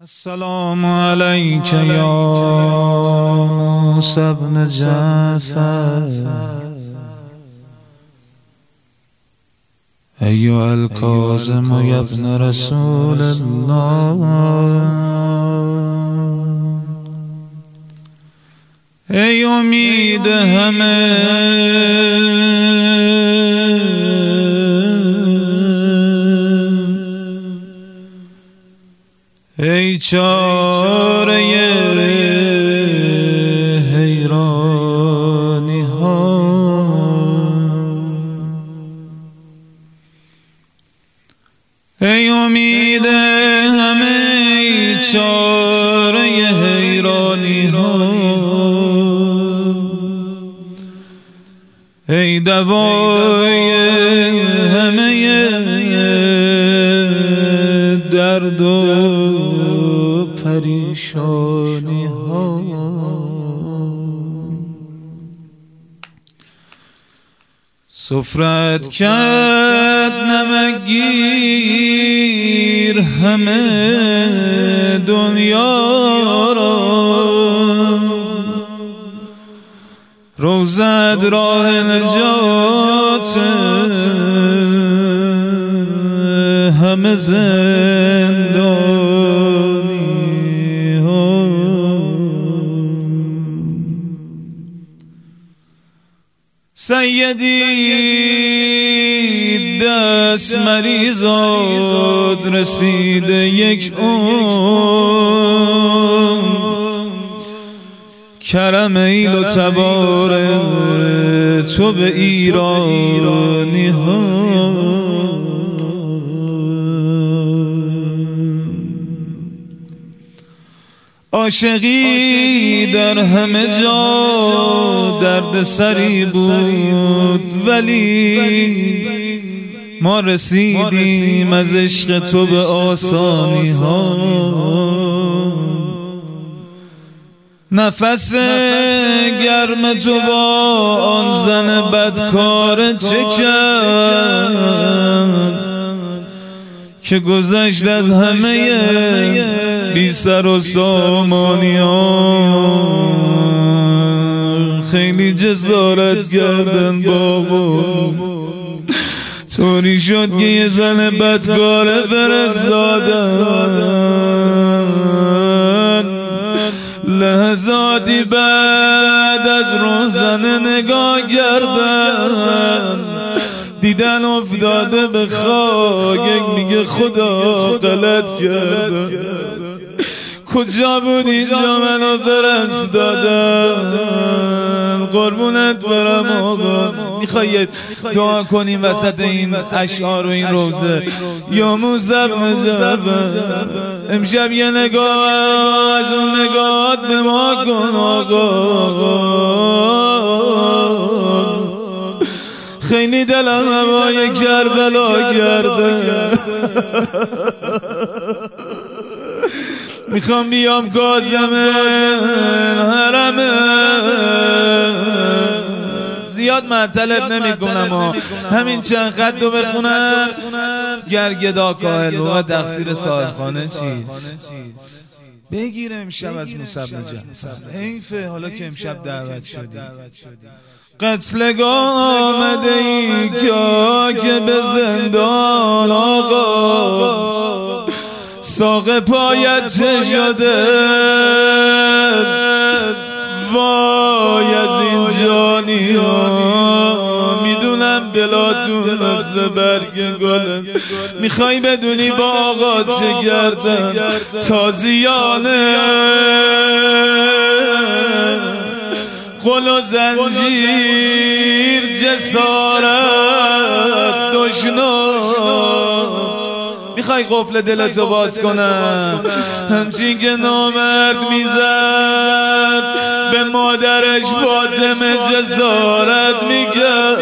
السلام عليك يا موسى بن جعفر أيها الكاظم يا ابن رسول الله ای امید همه ای چاره حیرانی ها ای امید همه ای چاره حیرانی ها ای دوای همه درد و پریشانی ها سفرت کرد نمکگیر همه دنیا را روزد راه نجات همه زندانی ها سیدی دست مریضات رسیده یک کرم ایل و تبار تو به ایرانی ها عاشقی در همه جا درد سری بود ولی ما رسیدیم از عشق تو به آسانی ها نفس گرم تو با آن زن بدکار چه کرد که گذشت از همه بی سر و سامانیان خیلی جسارت کردن بابا طوری شد که یه زن بدکار فرستادن لحظاتی بعد از روزن نگاه کردن دیدن افتاده به خاک میگه خدا غلط کردم کجا بود اینجا منو فرستادن قربونت برم آقا میخواید دعا کنیم وسط این اشعار و این روزه یا موسی بن جعفر امشب یه نگاه از اون نگاهات به ما کن آقا خیلی دلم هوای کربلا کرده میخوام بیام کاظم حرمه زیاد معطلت نمی کنم همین چند خط رو بخونم گرگدا کاهل و تقصیر صاحبخانه چیز بگیر امشب از موسی بن جعفر حیفه حالا که امشب دعوت شدی قتلگاه آمده ای که به زندان آقا ساق پایت چه شده وای از این جانی ها میدونم دلاتون مثل برگ گله میخوای بدونی با آقا چه کردن تازیانه قل و زنجیر جسارت دشنام میخوای قفل دلتو باز کنم همچین که نامرد میزد به مادرش فاطمه جسارت میکرد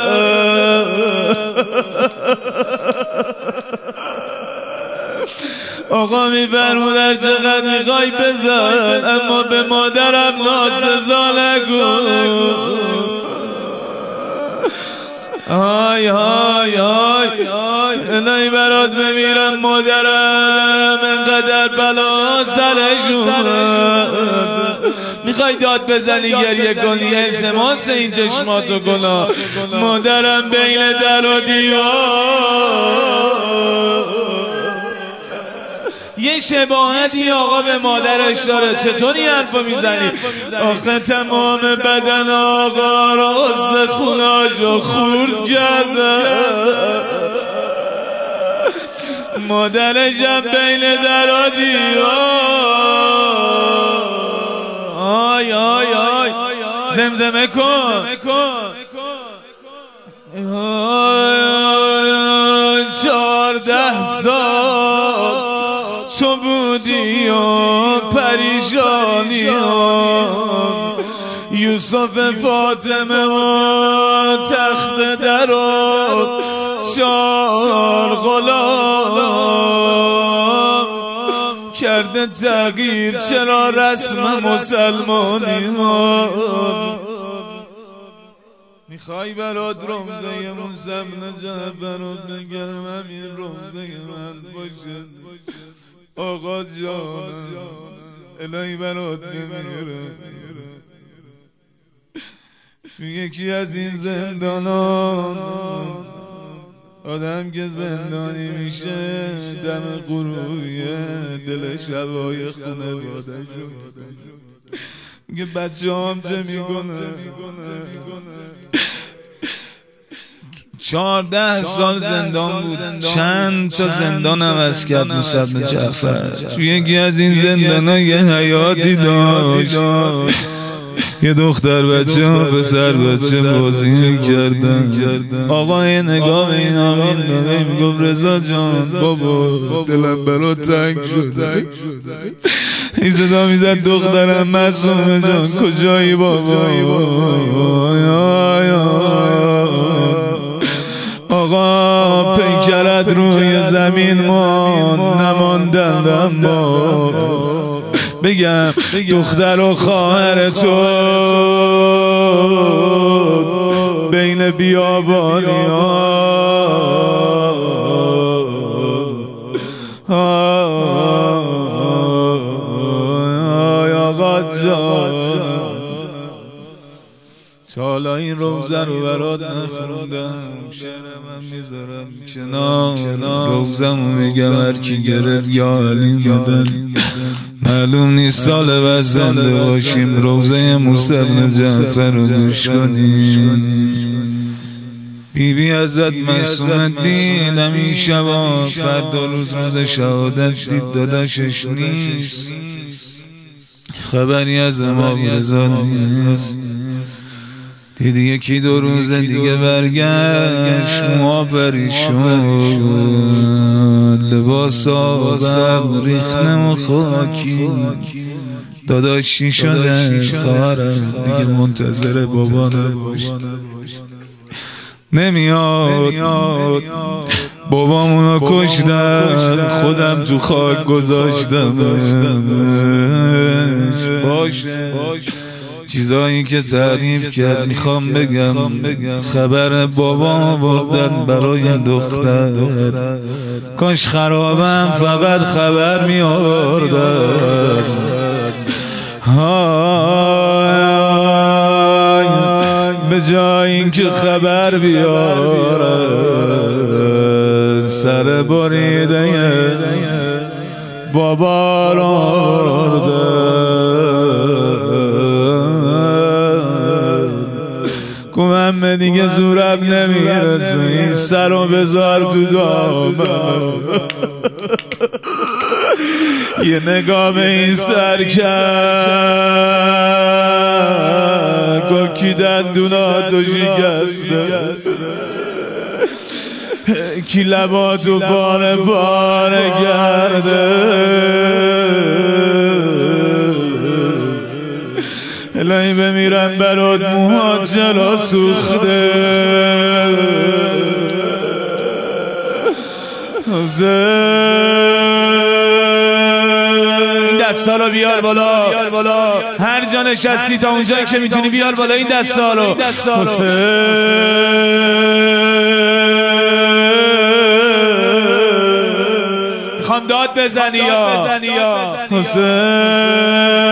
آقا میفرمود هر چقدر میخوای بزن اما به مادرم ناسزا نگو آی آی آی الهی برات بمیرم مادرم، انقدر بلا سرشون. میخوای داد بزنی گریه کنی، التماس این چشماتو کنا. مادرم بین در و دیوار یه شباهتی آقا به مادرش داره. چطوری حرفا میزنی؟ آخه تمام بدن آقا راست خوناشو خورد کرده، مادرشم بین در و دیوار. آی آی آی زمزمه کن. 14 سال تو بودی و پریشانی یوسف فاطمه و تخت در و 4 غلام کرده تغییر. چرا رسم مسلمانی ها؟ میخوای برات روزه موسی بن جعفر بگم همین روزه من باشه آقا جانم، الهی برات بمیرم. یکی از این زندانان آدم که زندانی میشه دم غرویه دل شبای خانواده شد. میگه بچه هم چه میکنه؟ 14 سال زندان بود، چند تا زندان عوض کرد موسی بن جعفر. توی یکی از این زندانا یه حیاتی داشت، یه دختر بچه و پسر بچه بازی میکردن. آقا یه نگاه به اینا میدونه، میگفت رضا جان بابا دلم برات تنگ شده. این صدا میزد دخترم معصومه جان کجایی بابا؟ آقا پیکرت روی زمین ما نماندن ما بگم دختر و خواهر تو بین بیابانی آقا جان. حالا این روزه رو برات نخوندم، شعرم میذارم کنار، روزمو میگم هر کی گرفت یا علی بدن. معلوم نیست سال بعد زنده باشیم، روزه موسی بن جعفر رو گوش کنیم. بیبی حضرت معصومه دید همین شبا، فردا روز شهادت دید داداشش نیست، خبری از امام رضا نیست. دید یکی 2 روز دیگه برگشت، موها پریشون، لباس آبم ریختم و خاکی. داداشی شده خواهرم دیگه منتظر بابا نباش، نمیاد. بابامونو کشتن خودم تو خاک گذاشتم. باشه چیزایی که تعریف کرد میخوام بگم. خبر بابام بردن برای دختر، کاش خرابم فقط خبر میاردن. به جای اینکه خبر بیارن سر بریده بابا رو کمم دیگه زورم نمیرسه، این سر رو بذار تو دامن. یه نگاه به این سر کرد، گفت کی دندوناتو شکسته، کی لباتو پاره پاره کرده. الهی بمیرم برات موها چرا سوخته. این دستا رو بیار بالا، هر جا نشستی تا اونجایی که میتونی بیار بالا این دستا رو. هم داد بزنی یا حسین.